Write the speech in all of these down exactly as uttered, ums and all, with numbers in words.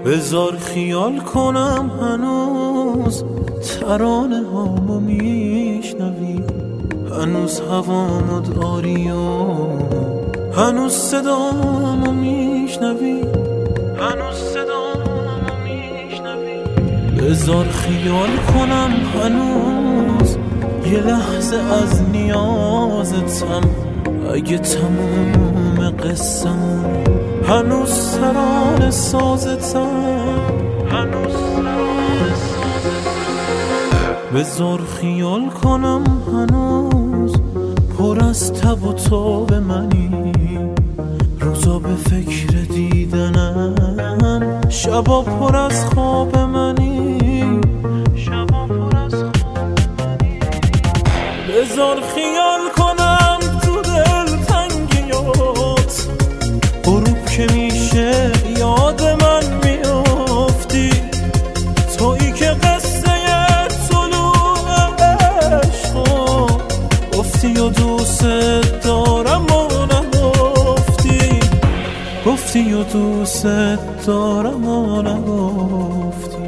بذار خیال کنم هنوز ترانه هامو میشنوی، هنوز هوامو داری و هنوز صدامو میشنوی، هنوز صدامو میشنوی. بذار خیال کنم هنوز یه لحظه از نیازتم، اگه تموم قصه‌مون هنوز ترانه سازتم، هنوز ترانه سازتم. بذار خیال کنم هنوز پر از تب و تاب منی، روزا به فکر دیدنم، شبا پر از خواب منی، شبا پر از خواب منی. بذار خیال کنم تو دل تنگیات، غروب که میشه یاد من میافتی، تویی که قصه طلوع عشقا گفتی و دوست دارم و نگفتی، گفتی و دوست دارم و نگفتی.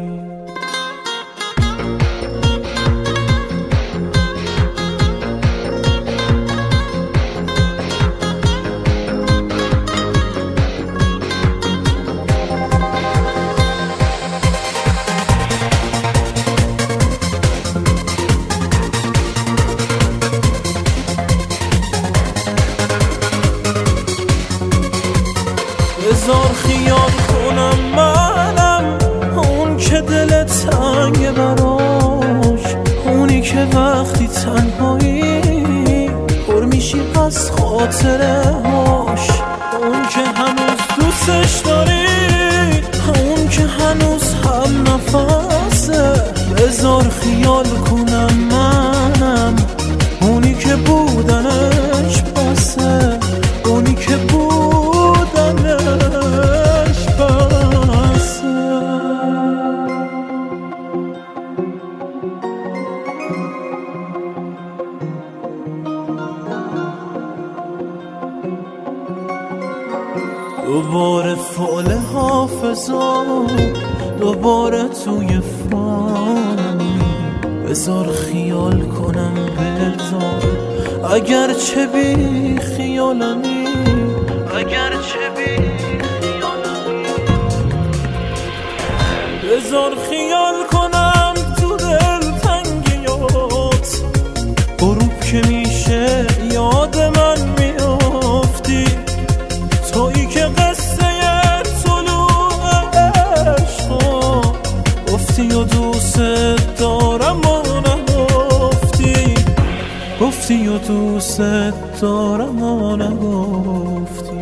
بذار خیال کنم منم اون که دل تنگ براش، اونی که وقتی تنهایی پر میشی از خاطره هاش، اون که هنوز دوستش داری، اون که هنوز هم نفسه. بذار خیال کنم منم اونی که بودنش بسه، اونی که بودنش بسه. دوباره فعل حافظا، دوباره توی فانی. بذار خیال کنم بذار اگر چه بی خیالمی، اگر چه بی خیالمی. بذار خیال کنم تو دل تنگیات، غروب که میشه یاد من میافتی، تویی که قصه طلوع عشقا گفتی و دوست دارم و نگفتی، گفتی و دوست دارم و نگفتی.